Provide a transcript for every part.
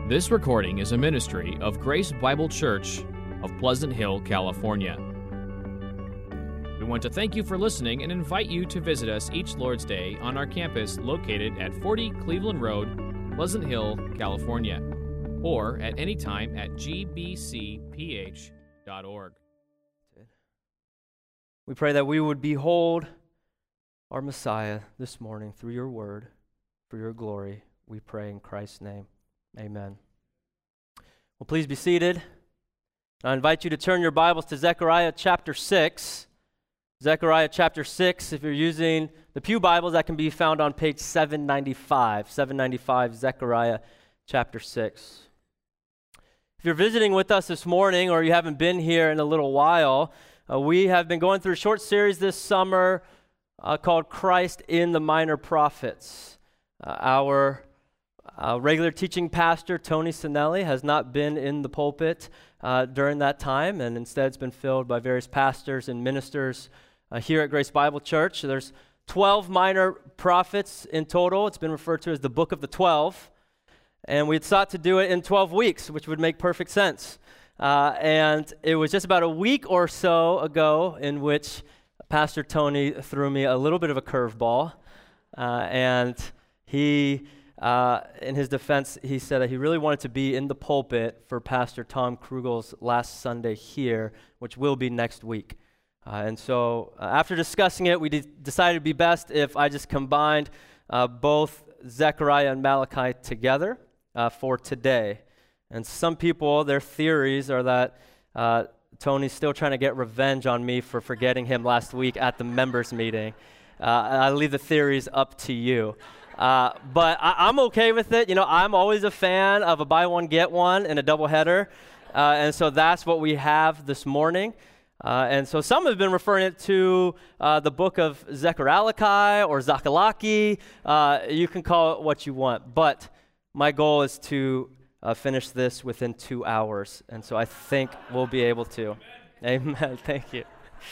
This recording is a ministry of Grace Bible Church of Pleasant Hill, California. We want to thank you for listening and invite you to visit us each Lord's Day on our campus located at 40 Cleveland Road, Pleasant Hill, California, or at any time at gbcph.org. We pray that we would behold our Messiah this morning through your word, for your glory. We pray in Christ's name. Amen. Well, please be seated. I invite you to turn your Bibles to Zechariah chapter 6. Zechariah chapter 6, if you're using the Pew Bibles, that can be found on page 795. 795, Zechariah chapter 6. If you're visiting with us this morning or you haven't been here in a little while, we have been going through a short series this summer called Christ in the Minor Prophets. Our regular teaching pastor, Tony Sinelli, has not been in the pulpit during that time, and instead it's been filled by various pastors and ministers here at Grace Bible Church. There's 12 minor prophets in total. It's been referred to as the Book of the 12, and we had sought to do it in 12 weeks, which would make perfect sense. And it was just about a week or so ago in which Pastor Tony threw me a little bit of a curveball, and he... in his defense, he said that he really wanted to be in the pulpit for Pastor Tom Krugel's last Sunday here, which will be next week. And so after discussing it, we decided it would be best if I just combined both Zechariah and Malachi together for today. And some people, their theories are that Tony's still trying to get revenge on me for forgetting him last week at the members meeting. I leave the theories up to you. But I'm okay with it. You know, I'm always a fan of a buy one, get one and a doubleheader. And so that's what we have this morning. And so some have been referring it to the book of Zechariah or Zakalaki. You can call it what you want. But my goal is to finish this within 2 hours. And so I think we'll be able to. Amen. Thank you.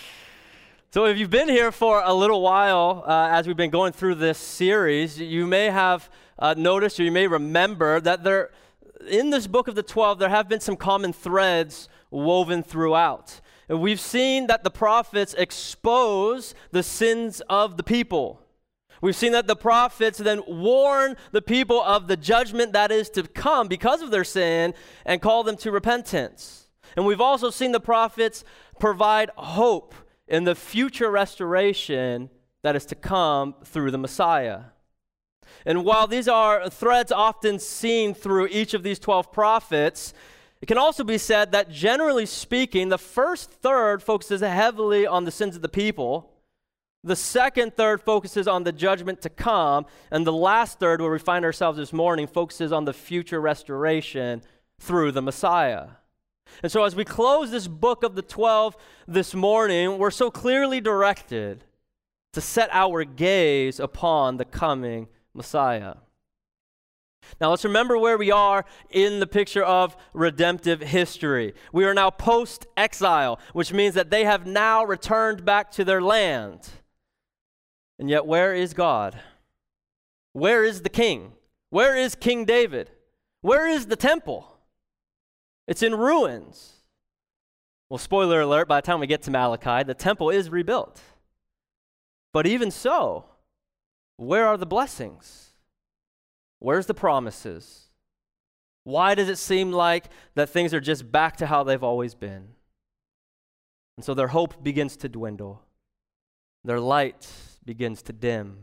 So if you've been here for a little while, as we've been going through this series, you may have noticed or you may remember that in this book of the 12, there have been some common threads woven throughout. And we've seen that the prophets expose the sins of the people. We've seen that the prophets then warn the people of the judgment that is to come because of their sin and call them to repentance. And we've also seen the prophets provide hope in the future restoration that is to come through the Messiah. And while these are threads often seen through each of these 12 prophets, it can also be said that generally speaking, the first third focuses heavily on the sins of the people, the second third focuses on the judgment to come, and the last third, where we find ourselves this morning, focuses on the future restoration through the Messiah. And so as we close this book of the 12 this morning, we're so clearly directed to set our gaze upon the coming Messiah. Now let's remember where we are in the picture of redemptive history. We are now post-exile, which means that they have now returned back to their land. And yet where is God? Where is the king? Where is King David? Where is the temple? It's in ruins. Well, spoiler alert, by the time we get to Malachi, the temple is rebuilt. But even so, where are the blessings? Where's the promises? Why does it seem like that things are just back to how they've always been? And so their hope begins to dwindle. Their light begins to dim.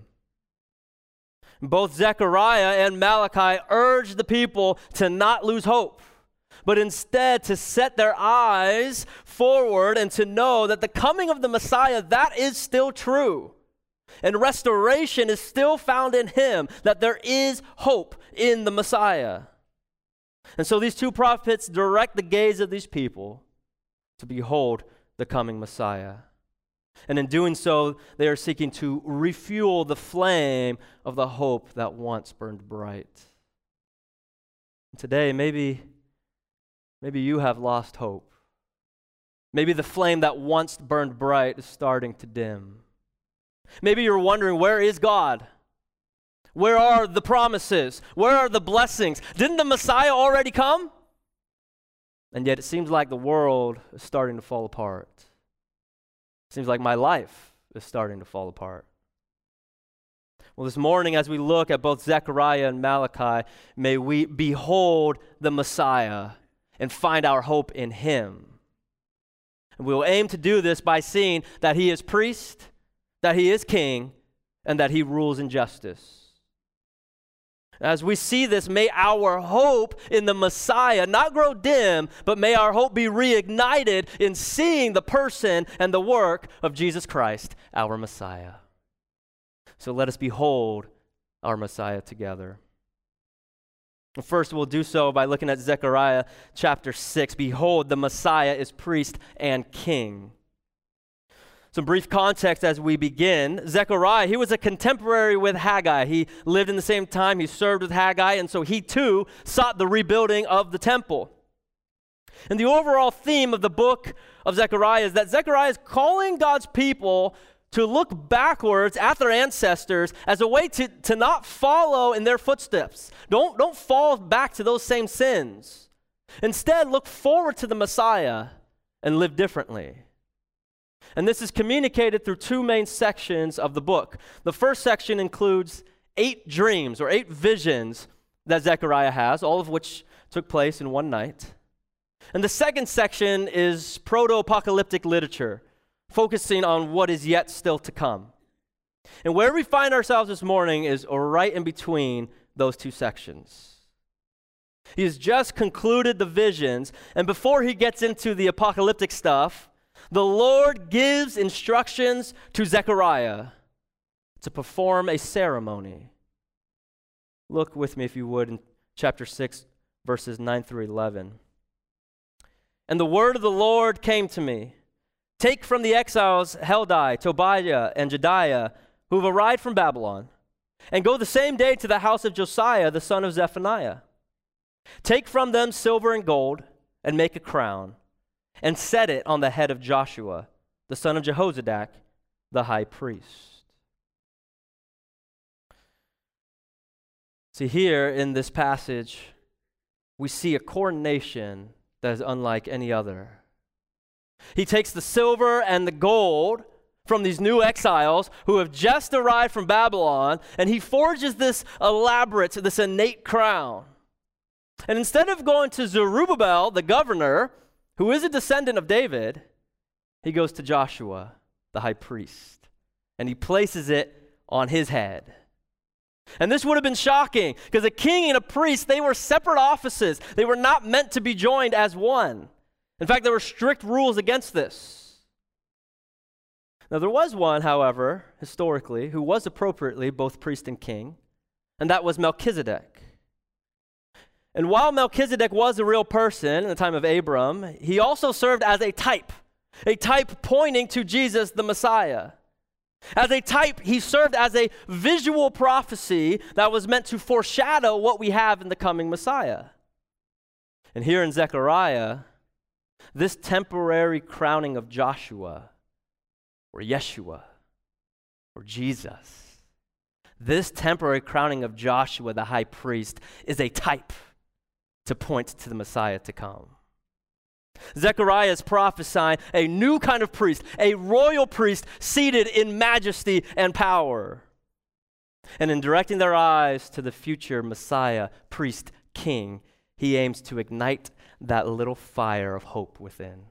Both Zechariah and Malachi urge the people to not lose hope, but instead to set their eyes forward and to know that the coming of the Messiah, that is still true. And restoration is still found in him, that there is hope in the Messiah. And so these two prophets direct the gaze of these people to behold the coming Messiah. And in doing so, they are seeking to refuel the flame of the hope that once burned bright. Today, maybe you have lost hope. Maybe the flame that once burned bright is starting to dim. Maybe you're wondering, where is God? Where are the promises? Where are the blessings? Didn't the Messiah already come? And yet it seems like the world is starting to fall apart. It seems like my life is starting to fall apart. Well, this morning, as we look at both Zechariah and Malachi, may we behold the Messiah and find our hope in him. And we will aim to do this by seeing that he is priest, that he is king, and that he rules in justice. As we see this, may our hope in the Messiah not grow dim, but may our hope be reignited in seeing the person and the work of Jesus Christ, our Messiah. So let us behold our Messiah together. First, we'll do so by looking at Zechariah chapter 6. Behold, the Messiah is priest and king. Some brief context as we begin. Zechariah, he was a contemporary with Haggai. He lived in the same time. He served with Haggai, and so he too sought the rebuilding of the temple. And the overall theme of the book of Zechariah is that Zechariah is calling God's people to look backwards at their ancestors as a way to not follow in their footsteps. Don't fall back to those same sins. Instead, look forward to the Messiah and live differently. And this is communicated through two main sections of the book. The first section includes 8 dreams or 8 visions that Zechariah has, all of which took place in one night. And the second section is proto-apocalyptic literature, focusing on what is yet still to come. And where we find ourselves this morning is right in between those two sections. He has just concluded the visions, and before he gets into the apocalyptic stuff, the Lord gives instructions to Zechariah to perform a ceremony. Look with me, if you would, in chapter 6, verses 9 through 11. And the word of the Lord came to me. Take from the exiles Heldai, Tobiah, and Jedaiah, who have arrived from Babylon, and go the same day to the house of Josiah, the son of Zephaniah. Take from them silver and gold, and make a crown, and set it on the head of Joshua, the son of Jehozadak, the high priest. See, here in this passage, we see a coronation that is unlike any other. He takes the silver and the gold from these new exiles who have just arrived from Babylon, and he forges this elaborate, this innate crown. And instead of going to Zerubbabel, the governor, who is a descendant of David, he goes to Joshua, the high priest, and he places it on his head. And this would have been shocking, because a king and a priest, they were separate offices. They were not meant to be joined as one. In fact, there were strict rules against this. Now, there was one, however, historically, who was appropriately both priest and king, and that was Melchizedek. And while Melchizedek was a real person in the time of Abram, he also served as a type pointing to Jesus, the Messiah. As a type, he served as a visual prophecy that was meant to foreshadow what we have in the coming Messiah. And here in Zechariah, this temporary crowning of Joshua, or Yeshua, or Jesus, this temporary crowning of Joshua, the high priest, is a type to point to the Messiah to come. Zechariah is prophesying a new kind of priest, a royal priest seated in majesty and power. And in directing their eyes to the future Messiah, priest, king, he aims to ignite that little fire of hope within.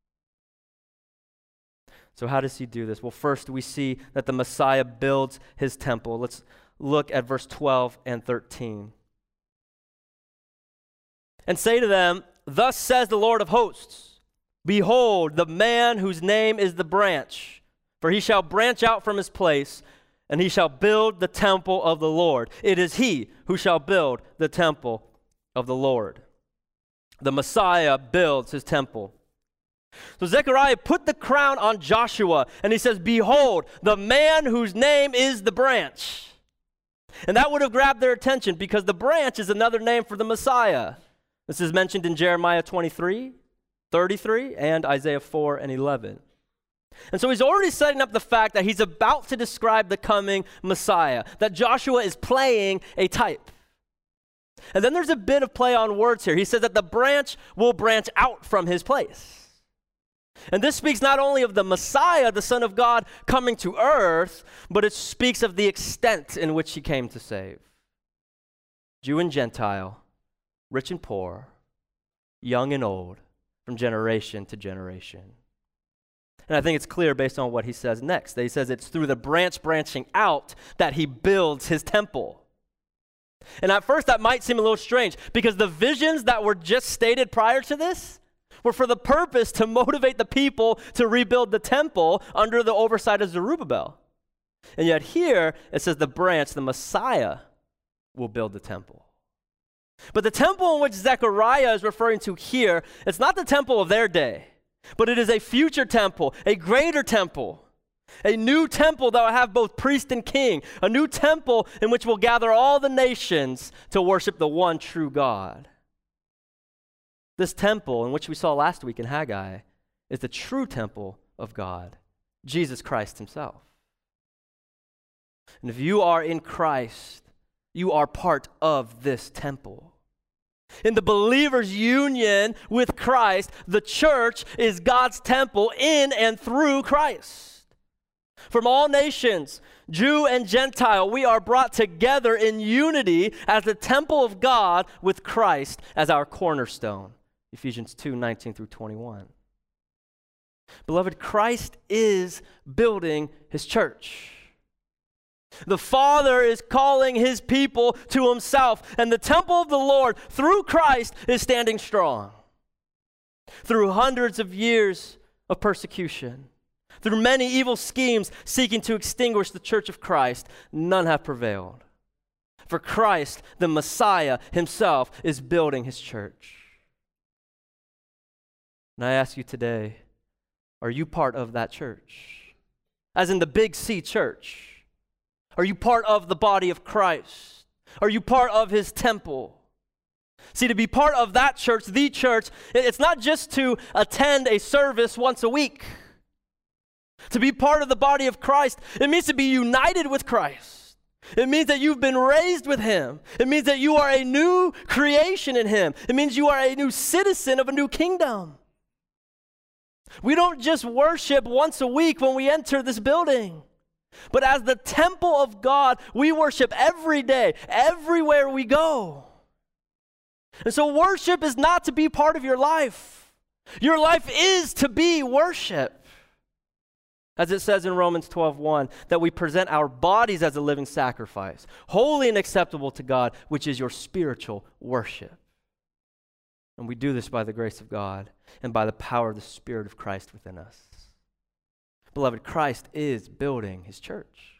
So how does he do this? Well, first we see that the Messiah builds his temple. Let's look at verse 12 and 13. And say to them, thus says the Lord of hosts, behold, the man whose name is the branch, for he shall branch out from his place, and he shall build the temple of the Lord. It is he who shall build the temple of the Lord. The Messiah builds his temple. So Zechariah put the crown on Joshua, and he says, behold, the man whose name is the branch. And that would have grabbed their attention, because the branch is another name for the Messiah. This is mentioned in Jeremiah 23, 33, and Isaiah 4 and 11. And so he's already setting up the fact that he's about to describe the coming Messiah, that Joshua is playing a type. And then there's a bit of play on words here. He says that the branch will branch out from his place. And this speaks not only of the Messiah, the Son of God, coming to earth, but it speaks of the extent in which he came to save. Jew and Gentile, rich and poor, young and old, from generation to generation. And I think it's clear based on what he says next. That he says it's through the branch branching out that he builds his temple. And at first that might seem a little strange because the visions that were just stated prior to this were for the purpose to motivate the people to rebuild the temple under the oversight of Zerubbabel. And yet here it says the branch, the Messiah, will build the temple. But the temple in which Zechariah is referring to here, it's not the temple of their day, but it is a future temple, a greater temple, a new temple that will have both priest and king, a new temple in which will gather all the nations to worship the one true God. This temple, in which we saw last week in Haggai, is the true temple of God, Jesus Christ himself. And if you are in Christ, you are part of this temple. In the believer's union with Christ, the church is God's temple in and through Christ. From all nations, Jew and Gentile, we are brought together in unity as the temple of God with Christ as our cornerstone. Ephesians 2:19 through 21. Beloved, Christ is building his church. The Father is calling his people to himself, and the temple of the Lord, through Christ, is standing strong. Through hundreds of years of persecution, through many evil schemes seeking to extinguish the church of Christ, none have prevailed. For Christ, the Messiah himself, is building his church. And I ask you today, are you part of that church? As in the Big C church? Are you part of the body of Christ? Are you part of his temple? See, to be part of that church, the church, it's not just to attend a service once a week. To be part of the body of Christ, it means to be united with Christ. It means that you've been raised with him. It means that you are a new creation in him. It means you are a new citizen of a new kingdom. We don't just worship once a week when we enter this building. But as the temple of God, we worship every day, everywhere we go. And so worship is not to be part of your life. Your life is to be worship. As it says in Romans 12:1, that we present our bodies as a living sacrifice, holy and acceptable to God, which is your spiritual worship. And we do this by the grace of God and by the power of the Spirit of Christ within us. Beloved, Christ is building his church.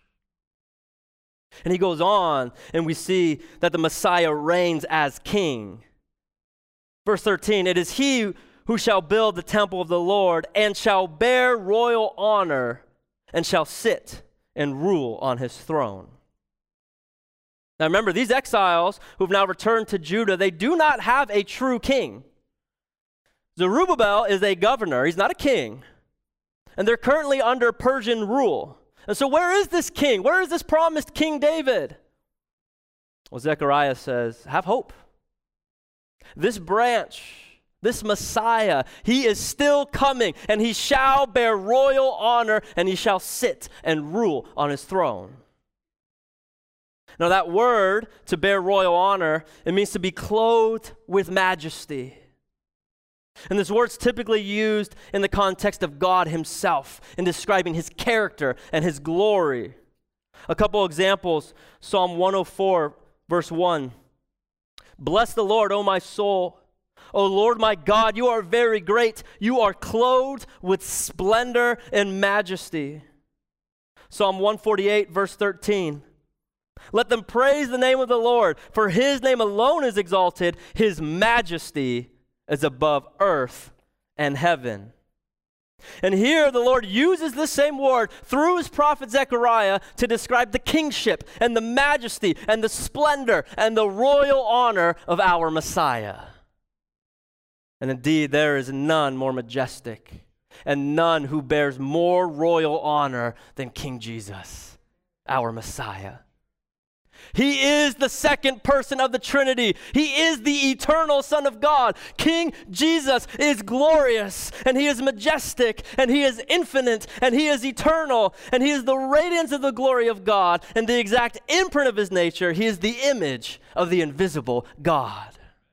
And he goes on, and we see that the Messiah reigns as king. Verse 13, it is he who shall build the temple of the Lord and shall bear royal honor and shall sit and rule on his throne. Now remember, these exiles who've now returned to Judah, they do not have a true king. Zerubbabel is a governor. He's not a king. And they're currently under Persian rule. And so where is this king? Where is this promised King David? Well, Zechariah says, have hope. This branch, this Messiah, he is still coming, and he shall bear royal honor, and he shall sit and rule on his throne. Now that word, to bear royal honor, it means to be clothed with majesty. And this word's typically used in the context of God himself in describing his character and his glory. A couple examples, Psalm 104, verse 1. Bless the Lord, O my soul. O Lord my God, you are very great. You are clothed with splendor and majesty. Psalm 148, verse 13. Let them praise the name of the Lord, for his name alone is exalted. His majesty is above earth and heaven. And here the Lord uses this same word through his prophet Zechariah to describe the kingship and the majesty and the splendor and the royal honor of our Messiah. And indeed, there is none more majestic and none who bears more royal honor than King Jesus, our Messiah. He is the second person of the Trinity. He is the eternal Son of God. King Jesus is glorious, and he is majestic, and he is infinite, and he is eternal, and he is the radiance of the glory of God, and the exact imprint of his nature. He is the image of the invisible God.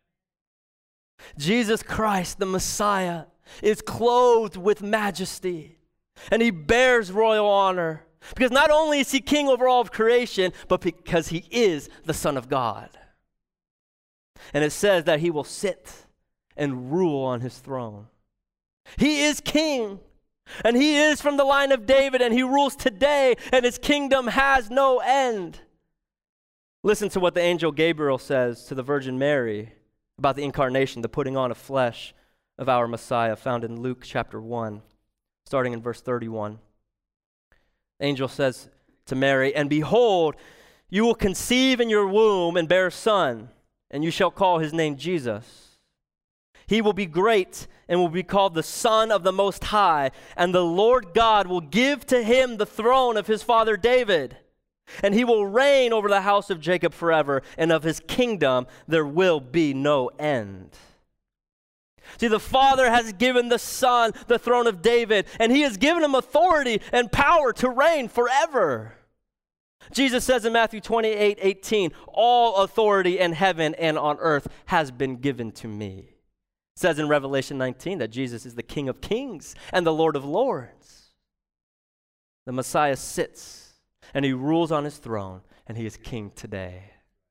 Jesus Christ, the Messiah, is clothed with majesty, and he bears royal honor. Because not only is he king over all of creation, but because he is the Son of God. And it says that he will sit and rule on his throne. He is king, and he is from the line of David, and he rules today, and his kingdom has no end. Listen to what the angel Gabriel says to the Virgin Mary about the incarnation, the putting on of flesh of our Messiah, found in Luke chapter 1, starting in verse 31. Angel says to Mary, "And behold, you will conceive in your womb and bear a son, and you shall call his name Jesus. He will be great and will be called the Son of the Most High, and the Lord God will give to him the throne of his father David, and he will reign over the house of Jacob forever, and of his kingdom there will be no end." See, the Father has given the Son the throne of David, and he has given him authority and power to reign forever. Jesus says in Matthew 28:18, "All authority in heaven and on earth has been given to me." It says in Revelation 19 that Jesus is the King of kings and the Lord of lords. The Messiah sits, and he rules on his throne, and he is king today.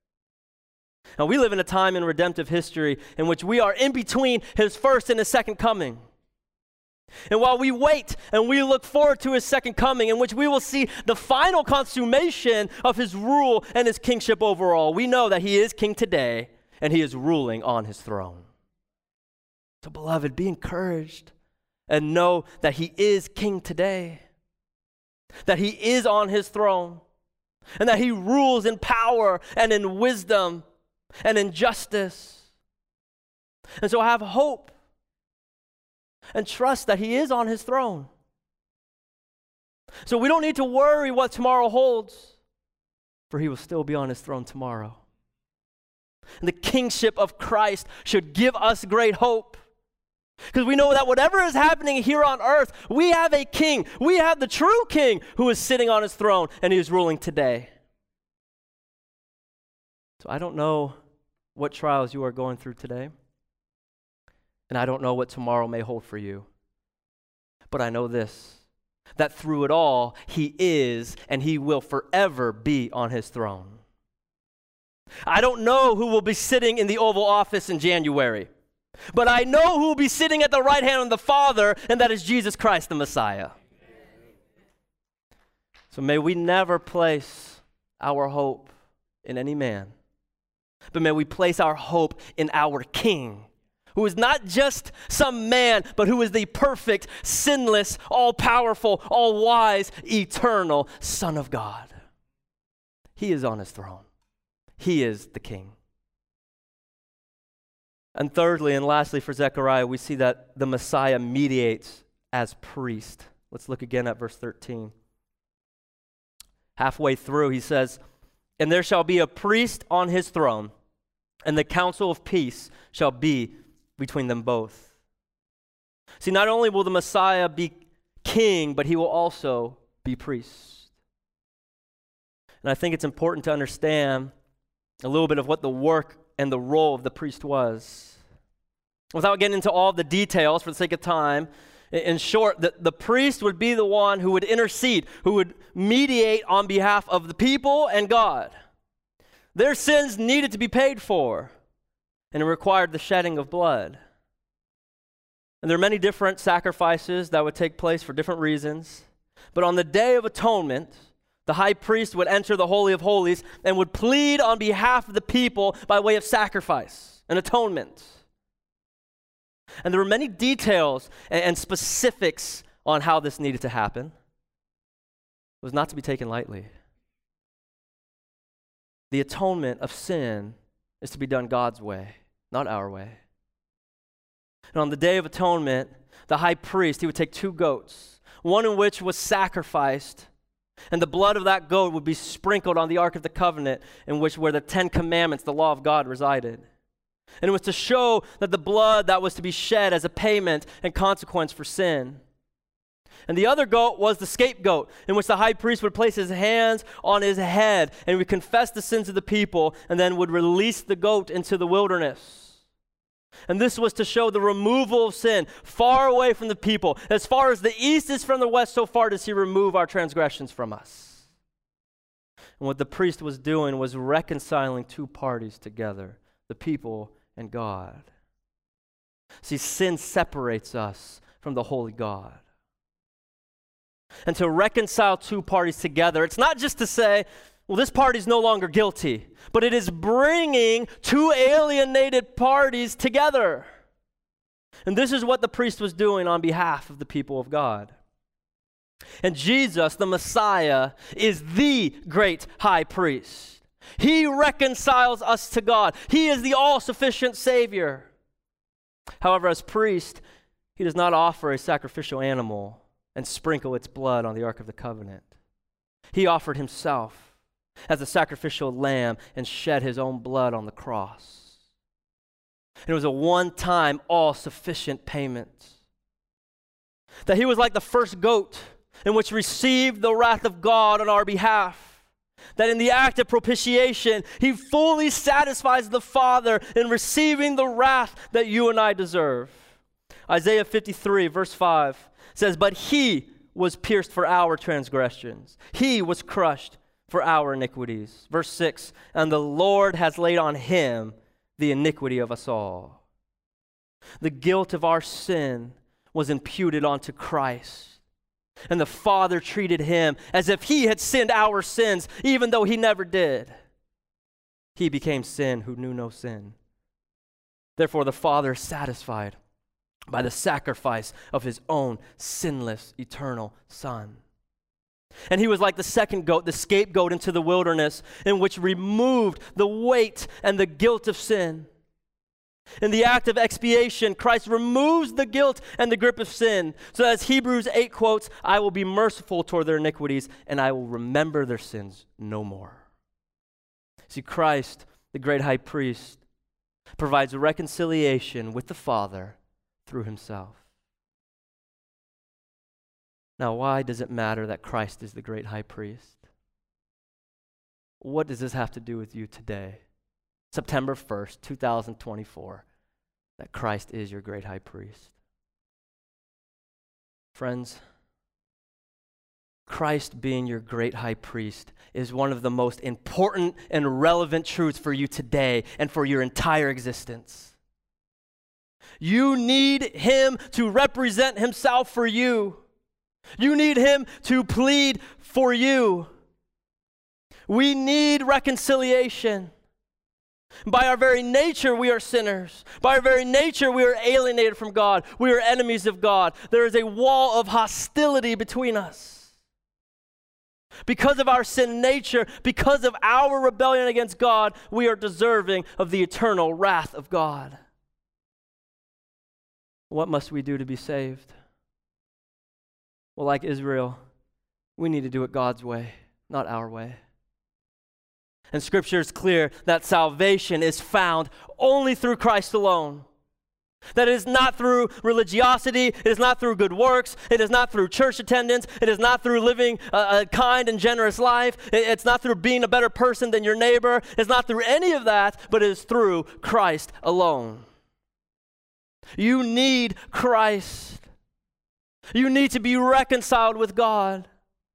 Now, we live in a time in redemptive history in which we are in between his first and his second coming. And while we wait and we look forward to his second coming, in which we will see the final consummation of his rule and his kingship overall, we know that he is king today and he is ruling on his throne. So, beloved, be encouraged and know that he is king today, that he is on his throne, and that he rules in power and in wisdom and in justice. And so have hope and trust that he is on his throne. So we don't need to worry what tomorrow holds, for he will still be on his throne tomorrow. And the kingship of Christ should give us great hope, because we know that whatever is happening here on earth, we have a king. We have the true king who is sitting on his throne, and he is ruling today. So I don't know what trials you are going through today, and I don't know what tomorrow may hold for you. But I know this, that through it all, he is and he will forever be on his throne. I don't know who will be sitting in the Oval Office in January, but I know who will be sitting at the right hand of the Father, and that is Jesus Christ, the Messiah. So may we never place our hope in any man, but may we place our hope in our King, who is not just some man, but who is the perfect, sinless, all-powerful, all-wise, eternal Son of God. He is on his throne. He is the King. And thirdly and lastly for Zechariah, we see that the Messiah mediates as priest. Let's look again at verse 13. Halfway through, he says, "And there shall be a priest on his throne, and the counsel of peace shall be between them both." See, not only will the Messiah be king, but he will also be priest. And I think it's important to understand a little bit of what the work and the role of the priest was. Without getting into all the details for the sake of time, in short, the priest would be the one who would intercede, who would mediate on behalf of the people and God. Their sins needed to be paid for, and it required the shedding of blood. And there are many different sacrifices that would take place for different reasons. But on the Day of Atonement, the high priest would enter the Holy of Holies and would plead on behalf of the people by way of sacrifice and atonement. And there were many details and specifics on how this needed to happen. It was not to be taken lightly. The atonement of sin is to be done God's way, not our way. And on the Day of Atonement, the high priest, he would take 2 goats, one in which was sacrificed, and the blood of that goat would be sprinkled on the Ark of the Covenant, where the 10 Commandments, the law of God, resided. And it was to show that the blood that was to be shed as a payment and consequence for sin. And the other goat was the scapegoat, in which the high priest would place his hands on his head and would confess the sins of the people and then would release the goat into the wilderness. And this was to show the removal of sin far away from the people. As far as the east is from the west, so far does he remove our transgressions from us. And what the priest was doing was reconciling 2 parties together, the people and God. See, sin separates us from the holy God. And to reconcile 2 parties together, it's not just to say, well, this party's no longer guilty, but it is bringing 2 alienated parties together. And this is what the priest was doing on behalf of the people of God. And Jesus, the Messiah, is the great high priest. He reconciles us to God. He is the all-sufficient Savior. However, as priest, he does not offer a sacrificial animal and sprinkle its blood on the Ark of the Covenant. He offered himself as a sacrificial lamb and shed his own blood on the cross. And it was a one-time, all-sufficient payment. That he was like the first goat in which received the wrath of God on our behalf. That in the act of propitiation, he fully satisfies the Father in receiving the wrath that you and I deserve. Isaiah 53, verse 5 says, "But he was pierced for our transgressions. He was crushed for our iniquities." Verse 6, "And the Lord has laid on him the iniquity of us all." The guilt of our sin was imputed onto Christ. And the Father treated him as if he had sinned our sins, even though he never did. He became sin who knew no sin. Therefore, the Father is satisfied by the sacrifice of his own sinless, eternal Son. And he was like the second goat, the scapegoat into the wilderness, in which removed the weight and the guilt of sin. In the act of expiation, Christ removes the guilt and the grip of sin. So as Hebrews 8 quotes, "I will be merciful toward their iniquities, and I will remember their sins no more." See, Christ, the great high priest, provides reconciliation with the Father through himself. Now, why does it matter that Christ is the great high priest? What does this have to do with you today? September 1st, 2024, that Christ is your great high priest. Friends, Christ being your great high priest is one of the most important and relevant truths for you today and for your entire existence. You need him to represent himself for you. You need him to plead for you. We need reconciliation. By our very nature, we are sinners. By our very nature, we are alienated from God. We are enemies of God. There is a wall of hostility between us. Because of our sin nature, because of our rebellion against God, we are deserving of the eternal wrath of God. What must we do to be saved? Well, like Israel, we need to do it God's way, not our way. And Scripture is clear that salvation is found only through Christ alone. That it is not through religiosity, it is not through good works, it is not through church attendance, it is not through living a kind and generous life, it's not through being a better person than your neighbor, it's not through any of that, but it is through Christ alone. You need Christ. You need to be reconciled with God.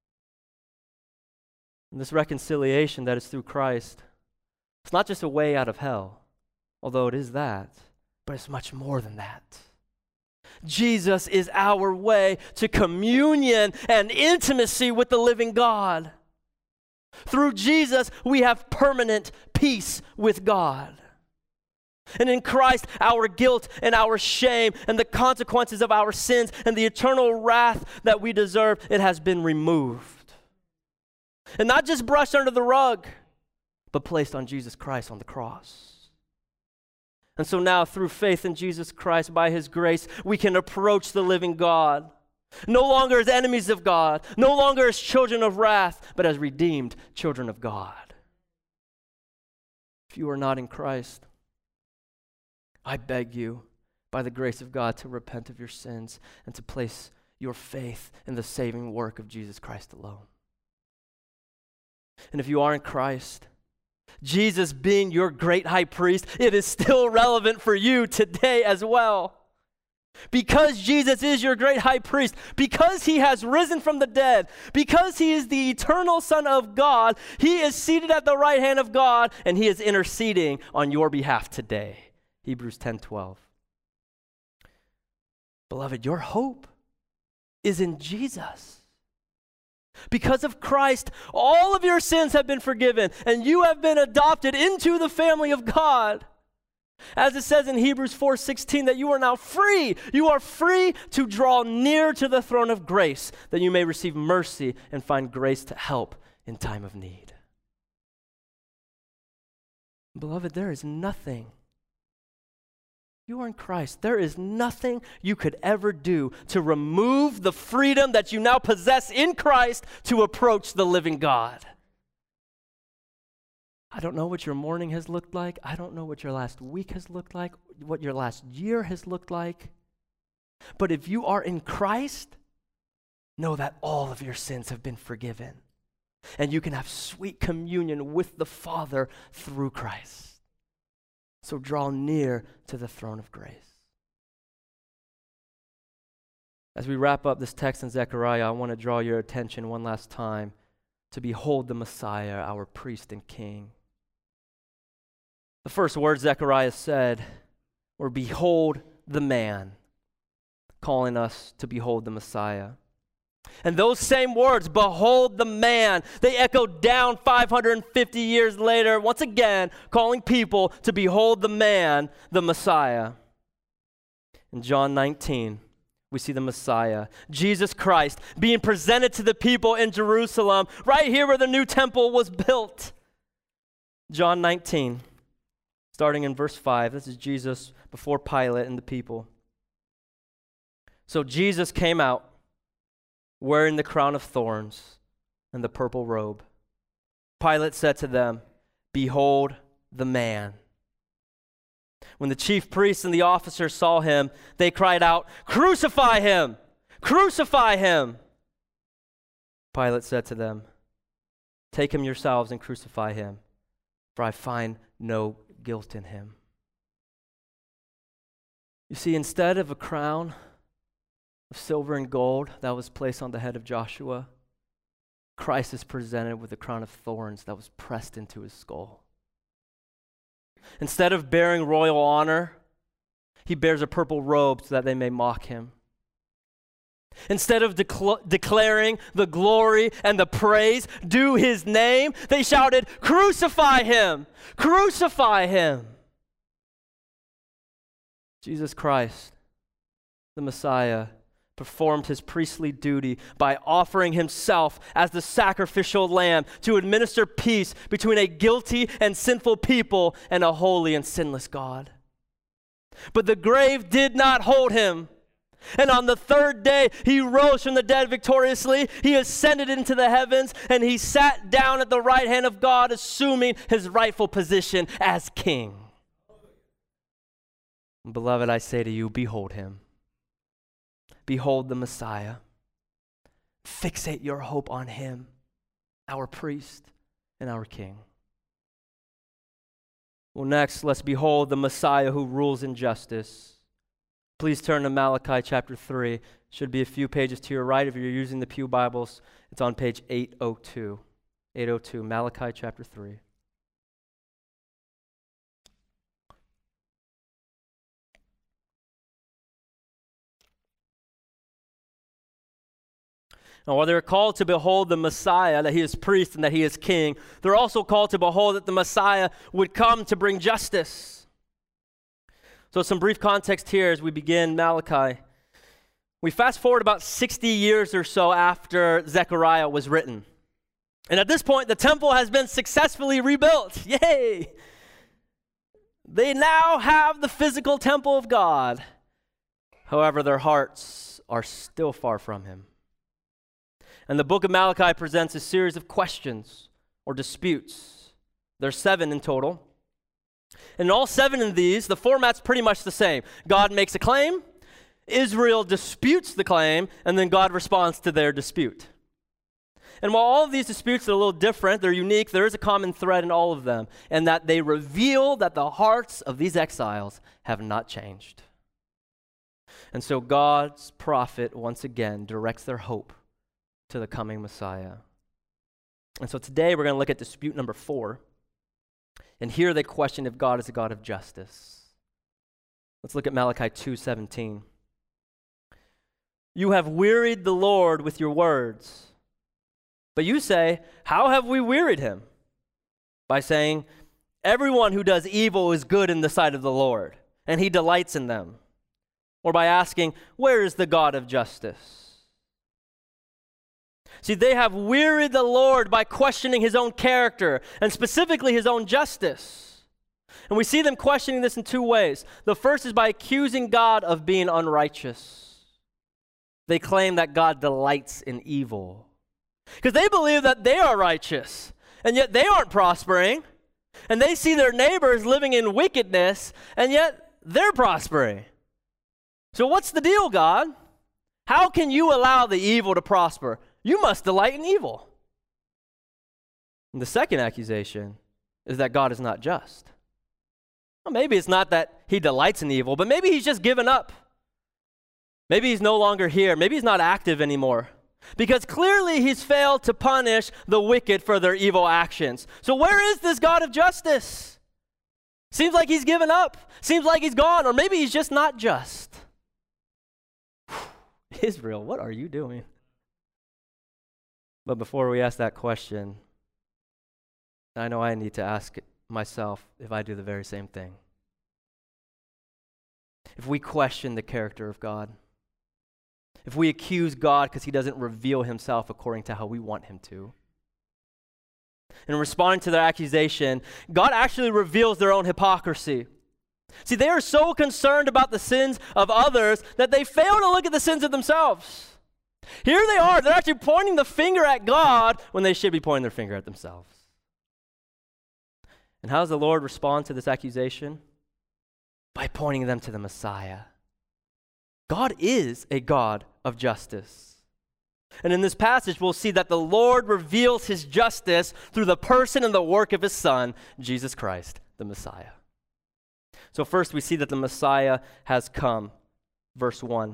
And this reconciliation that is through Christ, it's not just a way out of hell, although it is that, but it's much more than that. Jesus is our way to communion and intimacy with the living God. Through Jesus, we have permanent peace with God. And in Christ, our guilt and our shame and the consequences of our sins and the eternal wrath that we deserve, it has been removed. And not just brushed under the rug, but placed on Jesus Christ on the cross. And so now, through faith in Jesus Christ, by his grace, we can approach the living God. No longer as enemies of God, no longer as children of wrath, but as redeemed children of God. If you are not in Christ, I beg you, by the grace of God, to repent of your sins and to place your faith in the saving work of Jesus Christ alone. And if you are in Christ, Jesus being your great high priest, it is still relevant for you today as well. Because Jesus is your great high priest, because he has risen from the dead, because he is the eternal Son of God, he is seated at the right hand of God, and he is interceding on your behalf today. Hebrews 10:12. Beloved, your hope is in Jesus. Because of Christ, all of your sins have been forgiven, and you have been adopted into the family of God. As it says in Hebrews 4:16, that you are now free. You are free to draw near to the throne of grace, that you may receive mercy and find grace to help in time of need. Beloved, there is nothing. You are in Christ. There is nothing you could ever do to remove the freedom that you now possess in Christ to approach the living God. I don't know what your morning has looked like. I don't know what your last week has looked like, what your last year has looked like. But if you are in Christ, know that all of your sins have been forgiven. And you can have sweet communion with the Father through Christ. So draw near to the throne of grace. As we wrap up this text in Zechariah, I want to draw your attention one last time to behold the Messiah, our priest and king. The first words Zechariah said were, behold the man, calling us to behold the Messiah. And those same words, behold the man, they echoed down 550 years later, once again, calling people to behold the man, the Messiah. In John 19, we see the Messiah, Jesus Christ, being presented to the people in Jerusalem, right here where the new temple was built. John 19, starting in verse 5, this is Jesus before Pilate and the people. So Jesus came out, wearing the crown of thorns and the purple robe. Pilate said to them, behold the man. When the chief priests and the officers saw him, they cried out, crucify him! Crucify him! Pilate said to them, take him yourselves and crucify him, for I find no guilt in him. You see, instead of a crown of silver and gold that was placed on the head of Joshua, Christ is presented with a crown of thorns that was pressed into his skull. Instead of bearing royal honor, he bears a purple robe so that they may mock him. Instead of declaring the glory and the praise due his name, they shouted, crucify him! Crucify him! Jesus Christ, the Messiah, performed his priestly duty by offering himself as the sacrificial lamb to administer peace between a guilty and sinful people and a holy and sinless God. But the grave did not hold him. And on the third day, he rose from the dead victoriously. He ascended into the heavens, and he sat down at the right hand of God, assuming his rightful position as king. Beloved, I say to you, behold him. Behold the Messiah. Fixate your hope on him, our priest and our king. Well, next, let's behold the Messiah who rules in justice. Please turn to Malachi chapter 3. Should be a few pages to your right. If you're using the Pew Bibles, it's on page 802. 802, Malachi chapter 3. Now, while they're called to behold the Messiah, that he is priest and that he is king, they're also called to behold that the Messiah would come to bring justice. So some brief context here as we begin Malachi. We fast forward about 60 years or so after Zechariah was written. And at this point, the temple has been successfully rebuilt. Yay! They now have the physical temple of God. However, their hearts are still far from him. And the book of Malachi presents a series of questions or disputes. There's 7 in total. And in all 7 of these, the format's pretty much the same. God makes a claim, Israel disputes the claim, and then God responds to their dispute. And while all of these disputes are a little different, they're unique, there is a common thread in all of them, and that they reveal that the hearts of these exiles have not changed. And so God's prophet once again directs their hope to the coming Messiah. And so today we're going to look at dispute number 4. And here they question if God is a God of justice. Let's look at Malachi 2:17. You have wearied the Lord with your words. But you say, how have we wearied him? By saying, everyone who does evil is good in the sight of the Lord, and he delights in them. Or by asking, where is the God of justice? See, they have wearied the Lord by questioning his own character, and specifically his own justice. And we see them questioning this in 2 ways. The first is by accusing God of being unrighteous. They claim that God delights in evil. Because they believe that they are righteous, and yet they aren't prospering. And they see their neighbors living in wickedness, and yet they're prospering. So what's the deal, God? How can you allow the evil to prosper? You must delight in evil. And the second accusation is that God is not just. Well, maybe it's not that he delights in evil, but maybe he's just given up. Maybe he's no longer here. Maybe he's not active anymore. Because clearly he's failed to punish the wicked for their evil actions. So where is this God of justice? Seems like he's given up. Seems like he's gone. Or maybe he's just not just. Israel, what are you doing? But before we ask that question, I know I need to ask myself if I do the very same thing. If we question the character of God, if we accuse God because he doesn't reveal himself according to how we want him to. And in responding to their accusation, God actually reveals their own hypocrisy. See, they are so concerned about the sins of others that they fail to look at the sins of themselves. Here they are, they're actually pointing the finger at God when they should be pointing their finger at themselves. And how does the Lord respond to this accusation? By pointing them to the Messiah. God is a God of justice. And in this passage, we'll see that the Lord reveals his justice through the person and the work of his Son, Jesus Christ, the Messiah. So first, we see that the Messiah has come. Verse 1.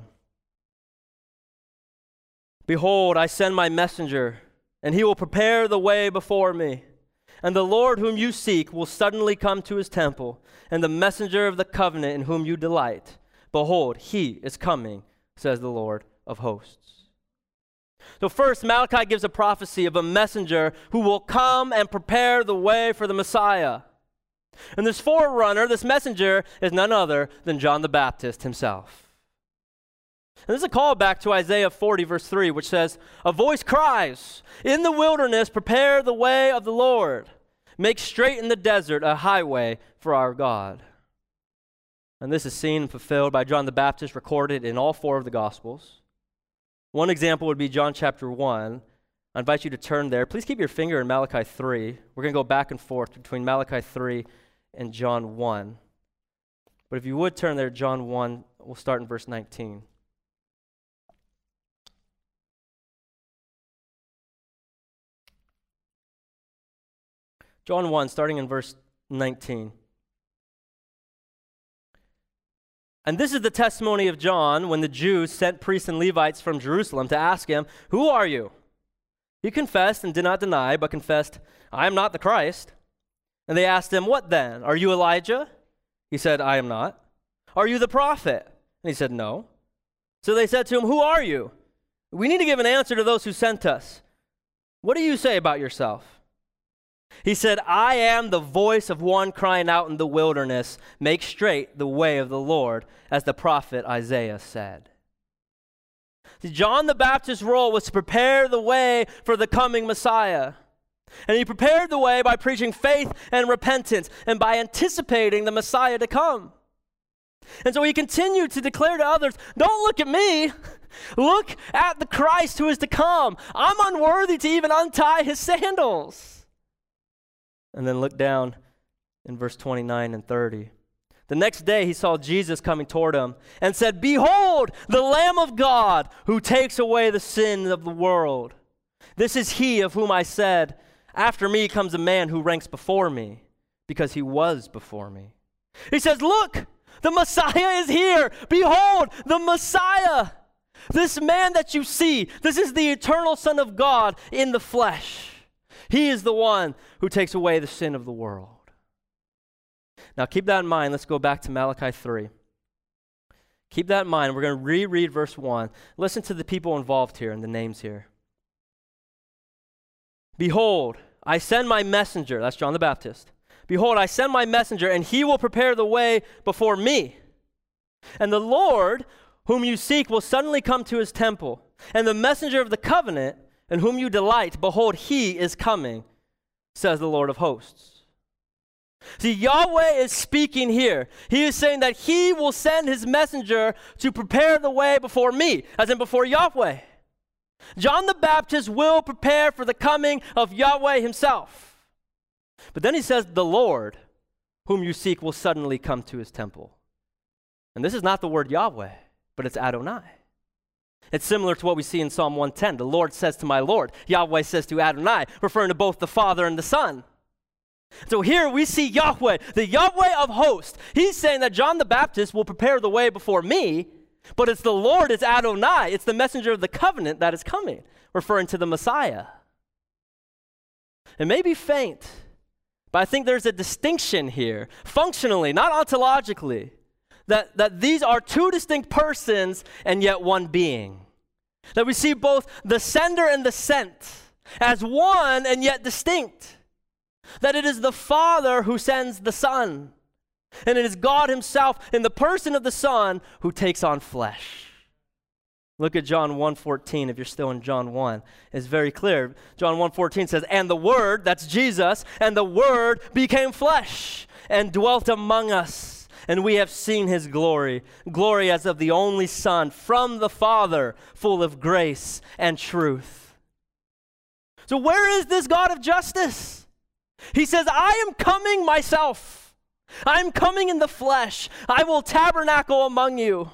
Behold, I send my messenger, and he will prepare the way before me. And the Lord whom you seek will suddenly come to his temple, and the messenger of the covenant in whom you delight. Behold, he is coming, says the Lord of hosts. So first, Malachi gives a prophecy of a messenger who will come and prepare the way for the Messiah. And this forerunner, this messenger, is none other than John the Baptist himself. And this is a callback to Isaiah 40, verse 3, which says, a voice cries, in the wilderness, prepare the way of the Lord. Make straight in the desert a highway for our God. And this is seen and fulfilled by John the Baptist, recorded in all 4 of the Gospels. One example would be John chapter 1. I invite you to turn there. Please keep your finger in Malachi 3. We're going to go back and forth between Malachi 3 and John 1. But if you would turn there, John 1, we'll start in verse 19. John 1, starting in verse 19. And this is the testimony of John when the Jews sent priests and Levites from Jerusalem to ask him, who are you? He confessed and did not deny, but confessed, I am not the Christ. And they asked him, what then? Are you Elijah? He said, I am not. Are you the prophet? And he said, no. So they said to him, who are you? We need to give an answer to those who sent us. What do you say about yourself? He said, I am the voice of one crying out in the wilderness, make straight the way of the Lord, as the prophet Isaiah said. See, John the Baptist's role was to prepare the way for the coming Messiah. And he prepared the way by preaching faith and repentance and by anticipating the Messiah to come. And so he continued to declare to others, don't look at me. Look at the Christ who is to come. I'm unworthy to even untie his sandals. And then look down in verse 29 and 30. The next day he saw Jesus coming toward him and said, behold, the Lamb of God who takes away the sin of the world. This is he of whom I said, after me comes a man who ranks before me, because he was before me. He says, look, the Messiah is here. Behold, the Messiah. This man that you see, this is the eternal Son of God in the flesh. He is the one who takes away the sin of the world. Now keep that in mind. Let's go back to Malachi 3. Keep that in mind. We're going to reread verse 1. Listen to the people involved here and the names here. Behold, I send my messenger. That's John the Baptist. Behold, I send my messenger, and he will prepare the way before me. And the Lord, whom you seek, will suddenly come to his temple. And the messenger of the covenant, in whom you delight, behold, he is coming, says the Lord of hosts. See, Yahweh is speaking here. He is saying that he will send his messenger to prepare the way before me, as in before Yahweh. John the Baptist will prepare for the coming of Yahweh himself. But then he says, the Lord, whom you seek, will suddenly come to his temple. And this is not the word Yahweh, but it's Adonai. It's similar to what we see in Psalm 110. The Lord says to my Lord, Yahweh says to Adonai, referring to both the Father and the Son. So here we see Yahweh, the Yahweh of hosts. He's saying that John the Baptist will prepare the way before me, but it's the Lord, it's Adonai, it's the messenger of the covenant that is coming, referring to the Messiah. It may be faint, but I think there's a distinction here, functionally, not ontologically, that these are two distinct persons and yet one being. That we see both the sender and the sent as one and yet distinct. That it is the Father who sends the Son, and it is God himself in the person of the Son who takes on flesh. Look at John 1:14, if you're still in John 1. It's very clear. John 1:14 says, and the Word, that's Jesus, and the Word became flesh and dwelt among us. And we have seen his glory, glory as of the only Son from the Father, full of grace and truth. So where is this God of justice? He says, I am coming myself. I'm coming in the flesh. I will tabernacle among you.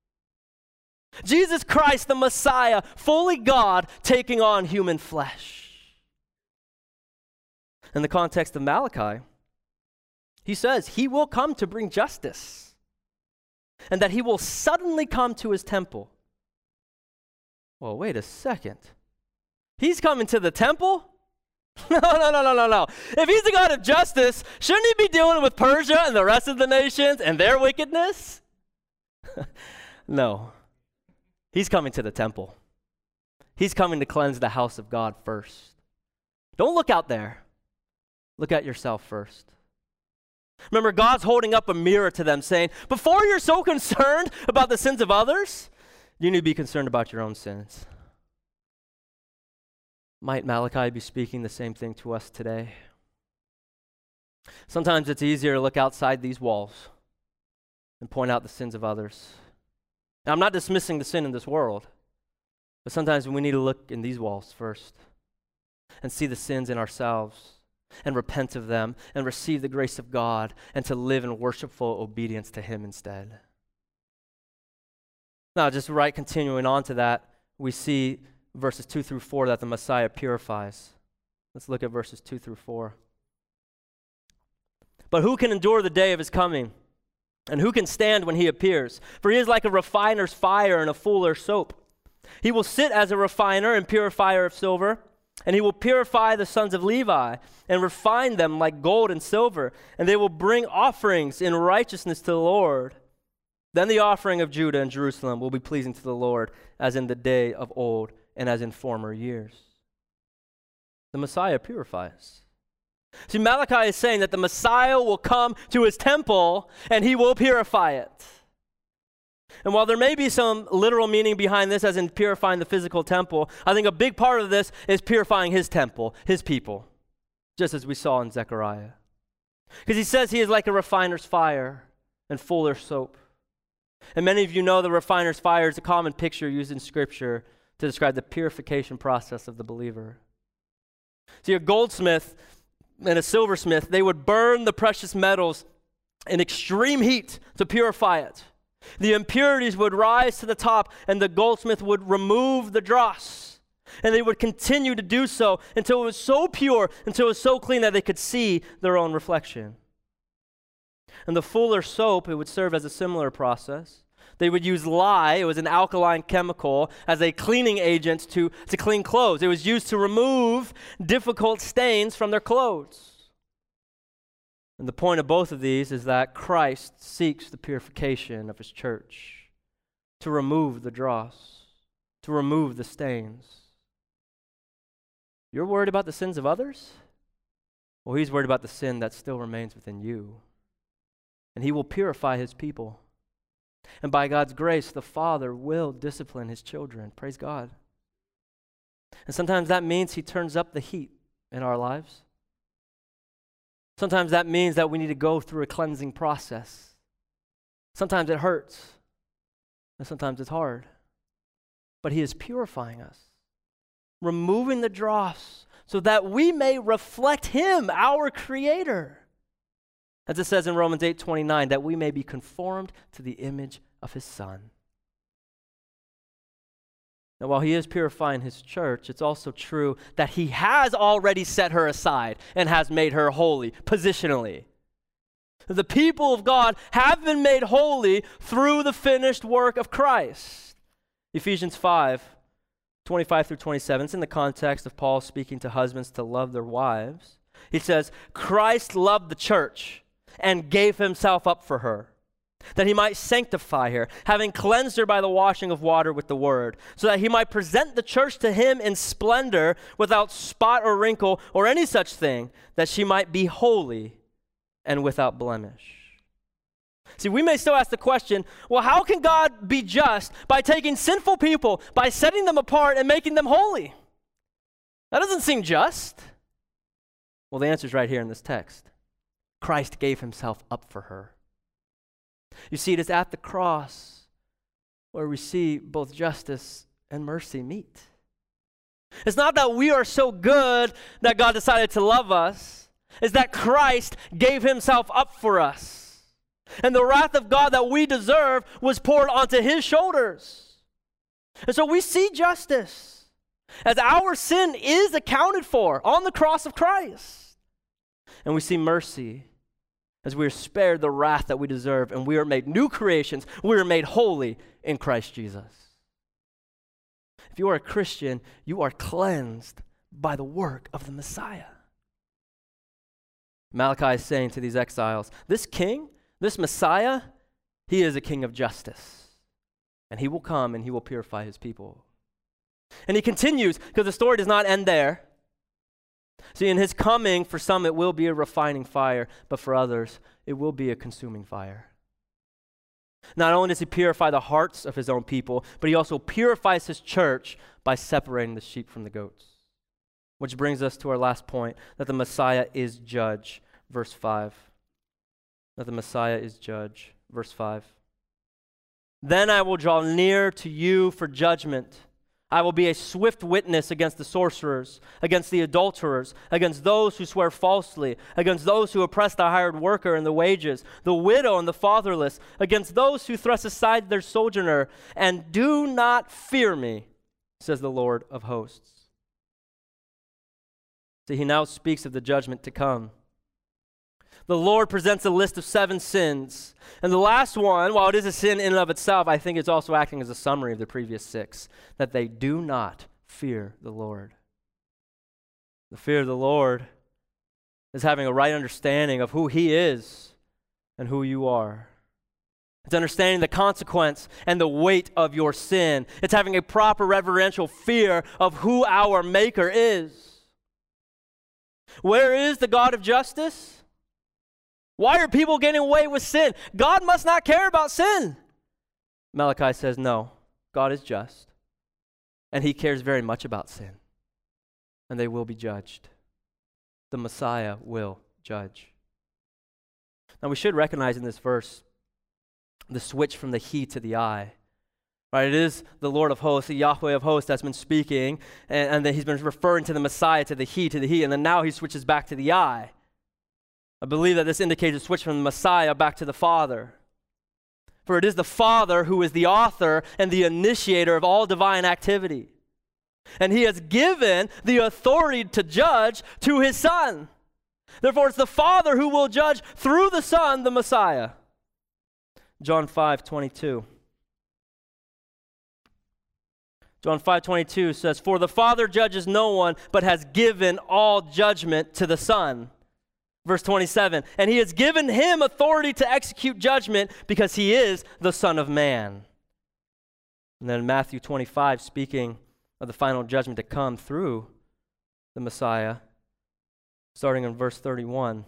Jesus Christ, the Messiah, fully God, taking on human flesh. In the context of Malachi, he says he will come to bring justice, and that he will suddenly come to his temple. Well, wait a second. He's coming to the temple? No. If he's the God of justice, shouldn't he be dealing with Persia and the rest of the nations and their wickedness? No. He's coming to the temple. He's coming to cleanse the house of God first. Don't look out there. Look at yourself first. Remember, God's holding up a mirror to them saying, before you're so concerned about the sins of others, you need to be concerned about your own sins. Might Malachi be speaking the same thing to us today? Sometimes it's easier to look outside these walls and point out the sins of others. Now, I'm not dismissing the sin in this world, but sometimes we need to look in these walls first and see the sins in ourselves and repent of them and receive the grace of God and to live in worshipful obedience to him instead. Now, just right continuing on to that, we see verses 2 through 4 that the Messiah purifies. Let's look at verses 2 through 4. But who can endure the day of his coming? And who can stand when he appears? For he is like a refiner's fire and a fuller's soap. He will sit as a refiner and purifier of silver, and he will purify the sons of Levi and refine them like gold and silver, and they will bring offerings in righteousness to the Lord. Then the offering of Judah and Jerusalem will be pleasing to the Lord, as in the day of old and as in former years. The Messiah purifies. See, Malachi is saying that the Messiah will come to his temple and he will purify it. And while there may be some literal meaning behind this, as in purifying the physical temple, I think a big part of this is purifying his temple, his people. just as we saw in Zechariah. Because he says he is like a refiner's fire and fuller's soap. And many of you know the refiner's fire is a common picture used in Scripture to describe the purification process of the believer. See, a goldsmith and a silversmith, they would burn the precious metals in extreme heat to purify it. The impurities would rise to the top, and the goldsmith would remove the dross. And they would continue to do so until it was so pure, until it was so clean that they could see their own reflection. And the fuller soap, it would serve as a similar process. They would use lye, it was an alkaline chemical, as a cleaning agent to clean clothes. It was used to remove difficult stains from their clothes. And the point of both of these is that Christ seeks the purification of his church, to remove the dross, to remove the stains. You're worried about the sins of others? Well, he's worried about the sin that still remains within you. And he will purify his people. And by God's grace, the Father will discipline his children. Praise God. And sometimes that means he turns up the heat in our lives. Sometimes that means that we need to go through a cleansing process. Sometimes it hurts, and sometimes it's hard. But he is purifying us, removing the dross, so that we may reflect him, our Creator. As it says in Romans 8:29, that we may be conformed to the image of his Son. Now, while he is purifying his church, it's also true that he has already set her aside and has made her holy, positionally. The people of God have been made holy through the finished work of Christ. Ephesians 5:25 through 27, it's in the context of Paul speaking to husbands to love their wives. He says, Christ loved the church and gave himself up for her, that he might sanctify her, having cleansed her by the washing of water with the word, so that he might present the church to him in splendor, without spot or wrinkle or any such thing, that she might be holy and without blemish. See, we may still ask the question, well, how can God be just by taking sinful people, by setting them apart and making them holy? That doesn't seem just. Well, the answer is right here in this text. Christ gave himself up for her. You see, it is at the cross where we see both justice and mercy meet. It's not that we are so good that God decided to love us. It's that Christ gave himself up for us. And the wrath of God that we deserve was poured onto his shoulders. And so we see justice as our sin is accounted for on the cross of Christ. And we see mercy as we are spared the wrath that we deserve, and we are made new creations. We are made holy in Christ Jesus. If you are a Christian, you are cleansed by the work of the Messiah. Malachi is saying to these exiles, this king, this Messiah, he is a king of justice. And he will come and he will purify his people. And he continues, because the story does not end there. See, in his coming, for some it will be a refining fire, but for others it will be a consuming fire. Not only does he purify the hearts of his own people, but he also purifies his church by separating the sheep from the goats. Which brings us to our last point, that the Messiah is judge. Verse 5. That the Messiah is judge. Verse 5. Then I will draw near to you for judgment. I will be a swift witness against the sorcerers, against the adulterers, against those who swear falsely, against those who oppress the hired worker and the wages, the widow and the fatherless, against those who thrust aside their sojourner, and do not fear me, says the Lord of hosts. See, he now speaks of the judgment to come. The Lord presents a list of 7 sins. And the last one, while it is a sin in and of itself, I think it's also acting as a summary of the previous 6, that they do not fear the Lord. The fear of the Lord is having a right understanding of who he is and who you are. It's understanding the consequence and the weight of your sin. It's having a proper reverential fear of who our Maker is. Where is the God of justice? Why are people getting away with sin? God must not care about sin. Malachi says, no, God is just, and he cares very much about sin, and they will be judged. the Messiah will judge. Now we should recognize in this verse the switch from the he to the I. Right, it is the Lord of hosts, the Yahweh of hosts that's been speaking, and then he's been referring to the Messiah, to the he, and then now he switches back to the I. I believe that this indicates a switch from the Messiah back to the Father. For it is the Father who is the author and the initiator of all divine activity. And he has given the authority to judge to his Son. Therefore, it's the Father who will judge through the Son, the Messiah. John 5:22. John 5:22 says, "For the Father judges no one, but has given all judgment to the Son." Verse 27, "And he has given him authority to execute judgment because he is the Son of Man." And then Matthew 25, speaking of the final judgment to come through the Messiah, starting in verse 31.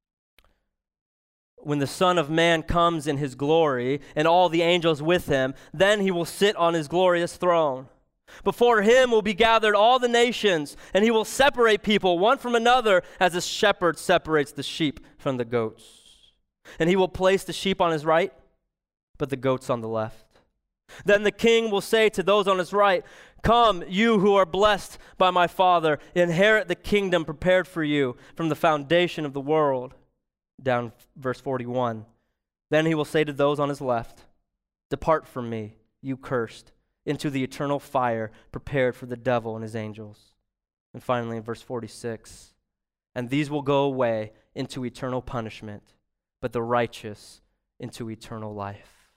"When the Son of Man comes in his glory and all the angels with him, then he will sit on his glorious throne. Before him will be gathered all the nations, and he will separate people one from another as a shepherd separates the sheep from the goats. And he will place the sheep on his right, but the goats on the left. Then the king will say to those on his right, 'Come, you who are blessed by my Father, inherit the kingdom prepared for you from the foundation of the world.'" Down verse 41. "Then he will say to those on his left, 'Depart from me, you cursed, into the eternal fire prepared for the devil and his angels.'" And finally in verse 46, "And these will go away into eternal punishment, but the righteous into eternal life."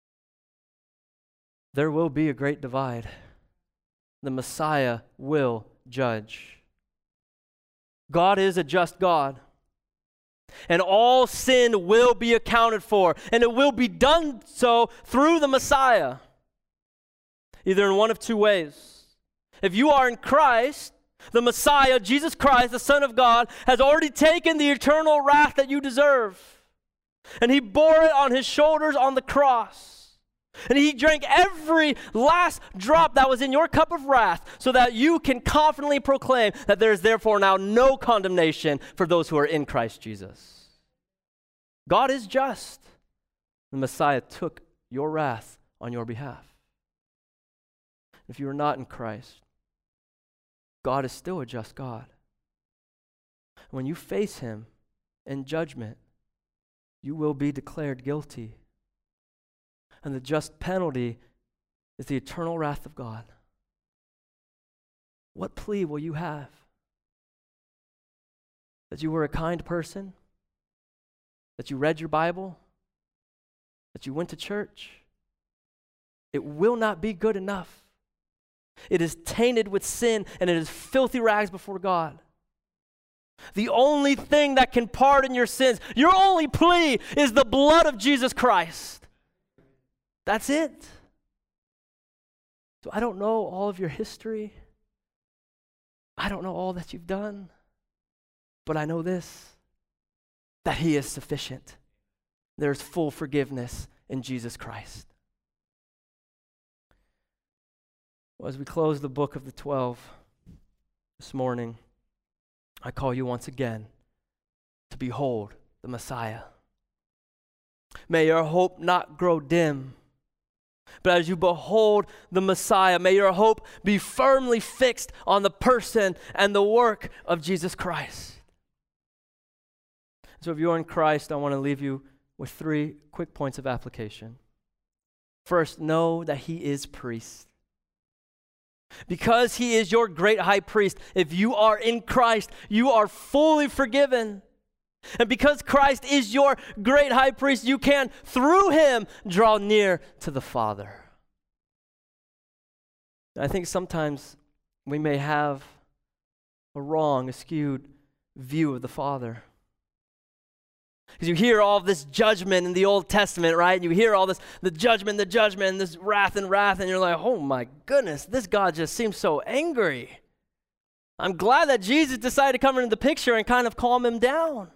There will be a great divide. The Messiah will judge. God is a just God. And all sin will be accounted for, and it will be done so through the Messiah. Either in one of two ways. If you are in Christ, the Messiah, Jesus Christ, the Son of God, has already taken the eternal wrath that you deserve. And he bore it on his shoulders on the cross. And he drank every last drop that was in your cup of wrath so that you can confidently proclaim that there is therefore now no condemnation for those who are in Christ Jesus. God is just. The Messiah took your wrath on your behalf. If you are not in Christ, God is still a just God. When you face him in judgment, you will be declared guilty. And the just penalty is the eternal wrath of God. What plea will you have? That you were a kind person? That you read your Bible? That you went to church? It will not be good enough. It is tainted with sin, and it is filthy rags before God. The only thing that can pardon your sins, your only plea, is the blood of Jesus Christ. That's it. So I don't know all of your history. I don't know all that you've done. But I know this, that he is sufficient. There's full forgiveness in Jesus Christ. Well, as we close the book of the 12 this morning, I call you once again to behold the Messiah. May your hope not grow dim, but as you behold the Messiah, may your hope be firmly fixed on the person and the work of Jesus Christ. So if you're in Christ, I want to leave you with 3 quick points of application. First, know that he is priest. Because he is your great high priest, if you are in Christ, you are fully forgiven. And because Christ is your great high priest, you can, through him, draw near to the Father. I think sometimes we may have a wrong, a skewed view of the Father. Because you hear all of this judgment in the Old Testament, right? You hear all this, the judgment, this wrath, and you're like, oh my goodness, this God just seems so angry. I'm glad that Jesus decided to come into the picture and kind of calm him down.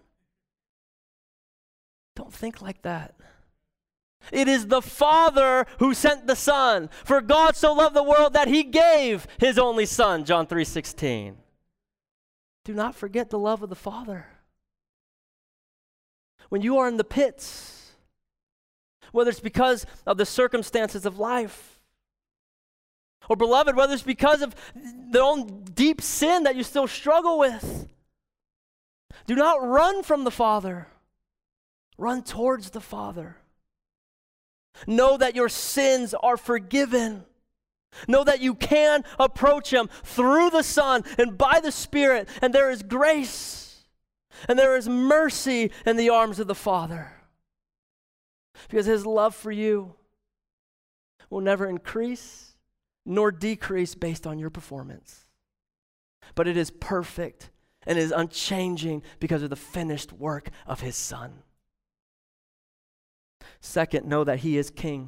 Don't think like that. It is the Father who sent the Son. For God so loved the world that he gave his only Son, John 3:16. Do not forget the love of the Father. When you are in the pits, whether it's because of the circumstances of life, or beloved, whether it's because of their own deep sin that you still struggle with, do not run from the Father. Run towards the Father. Know that your sins are forgiven. Know that you can approach Him through the Son and by the Spirit, and there is grace and there is mercy in the arms of the Father. Because His love for you will never increase nor decrease based on your performance. But it is perfect and is unchanging because of the finished work of His Son. Second, know that He is King.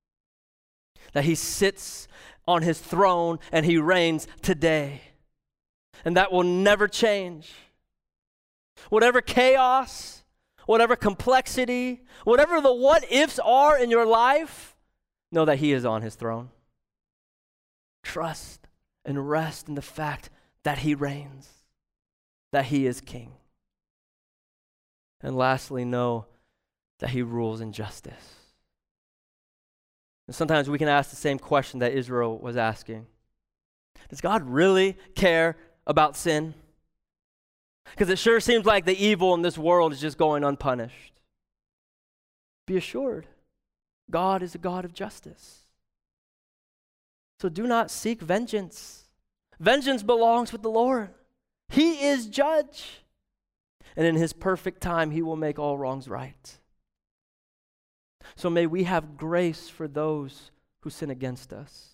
That He sits on His throne and He reigns today. And that will never change. Whatever chaos, whatever complexity, whatever the what-ifs are in your life, know that He is on His throne. Trust and rest in the fact that He reigns, that He is King. And lastly, know that He rules in justice. And sometimes we can ask the same question that Israel was asking. Does God really care about sin? Because it sure seems like the evil in this world is just going unpunished. Be assured, God is a God of justice. So do not seek vengeance. Vengeance belongs with the Lord. He is judge. And in His perfect time, He will make all wrongs right. So may we have grace for those who sin against us.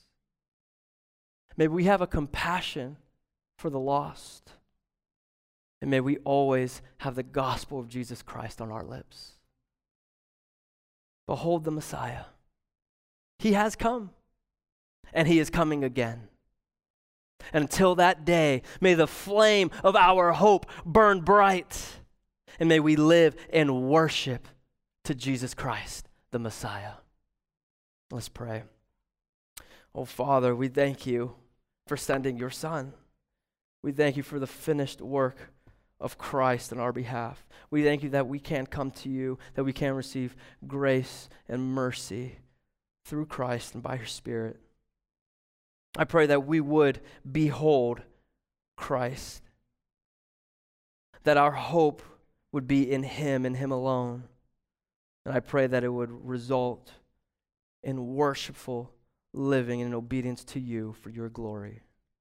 May we have a compassion for the lost. And may we always have the gospel of Jesus Christ on our lips. Behold the Messiah. He has come, and He is coming again. And until that day, may the flame of our hope burn bright, and may we live in worship to Jesus Christ, the Messiah. Let's pray. Oh, Father, we thank You for sending Your Son. We thank You for the finished work of Christ on our behalf. We thank You that we can come to You, that we can receive grace and mercy through Christ and by Your Spirit. I pray that we would behold Christ, that our hope would be in Him and Him alone. And I pray that it would result in worshipful living and obedience to You for Your glory.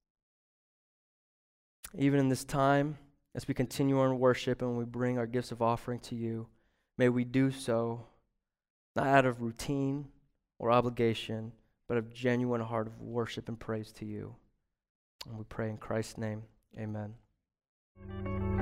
Even in this time, as we continue our worship and when we bring our gifts of offering to You, may we do so not out of routine or obligation, but of genuine heart of worship and praise to You. And we pray in Christ's name, amen.